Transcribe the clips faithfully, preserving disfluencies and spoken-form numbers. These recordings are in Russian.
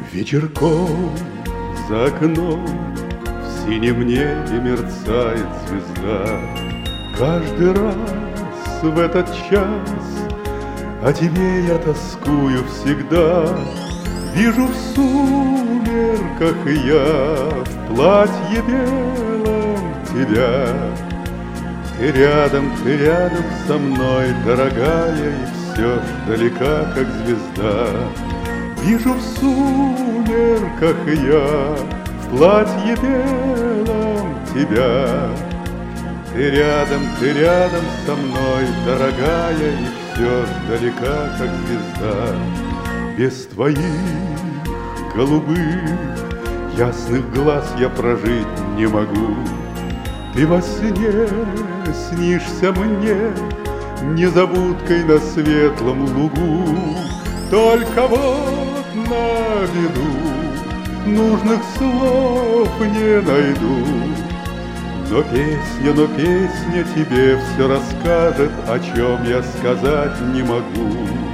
Вечерком за окном в синем небе мерцает звезда. Каждый раз в этот час о тебе я тоскую всегда. Вижу в сумерках я в платье белом тебя. Ты рядом, ты рядом со мной, дорогая, и все ж далека, как звезда. Вижу в сумерках я в платье белом тебя. Ты рядом, ты рядом со мной, дорогая, и все ж далека, как звезда. Без твоих голубых ясных глаз я прожить не могу. Ты во сне снишься мне незабудкой на светлом лугу. Только вот на виду нужных слов не найду. Но песня, но песня тебе все расскажет, о чем я сказать не могу.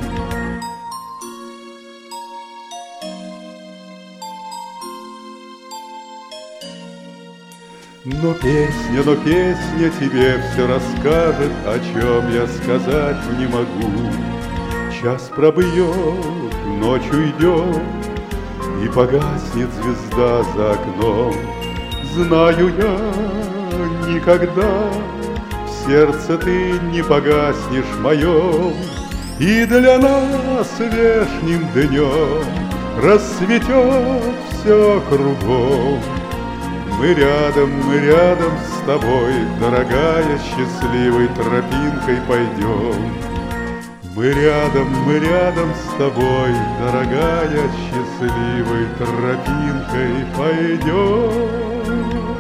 Но песня, но песня тебе все расскажет, о чем я сказать не могу. Час пробьет, ночь уйдет, и погаснет звезда за окном. Знаю я, никогда в сердце ты не погаснешь моем, и для нас вешним днем расцветет все кругом. Мы рядом, мы рядом с тобой, дорогая, счастливой тропинкой пойдем. Мы рядом, мы рядом с тобой, дорогая, счастливой тропинкой пойдем.